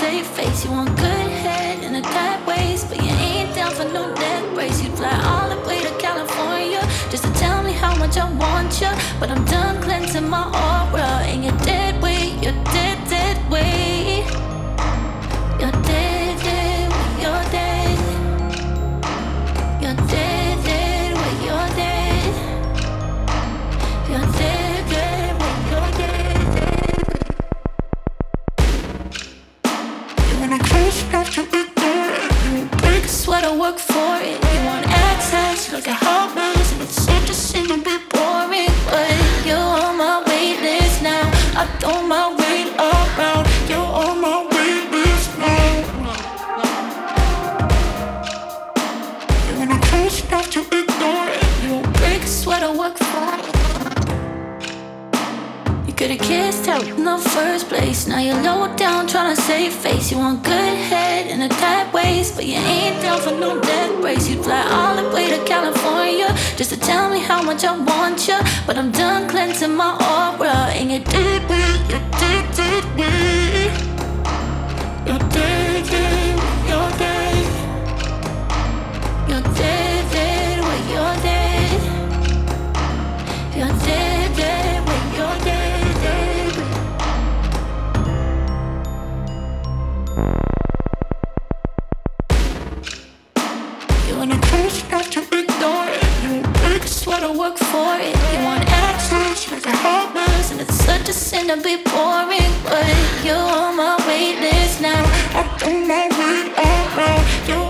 save face. You want good head in a tight waist, but you ain't down for no neck brace. You'd fly all the way to California just to tell me how much I want you. But I'm done cleansing my aura, and you're dead weight, you're dead, dead weight. You're dead, dead weight, you're dead. You're dead, dead weight, you're dead. You're dead, dead weight, you're dead, dead. You wanna close enough to ignore it. You won't break a sweat or work for it. You want access, look at hot moves, and it's such a sin to be boring. But you're on my wait list now. I throw my weight around. You're on my wait list now. You wanna close enough to ignore it. You won't break a sweat or work for it. You could've kissed out in the first place. Now you're low down trying to save face. You want good head in a tight waist, but you ain't down for no neck brace. You'd fly all the way to California just to tell me how much I want you. But I'm done cleansing my aura, and you're dead weight, you're dead, dead weight. You're dead, dead, you're dead. You're dead, dead weight, you're dead. You're dead, dead weight, you're dead, dead weight. You wanna close enough to ignore it. You won't break a sweat or work for it. You want access, like a hot mess, and it's such a sin to be boring. But you're on my wait list now. I throw my weight around. You're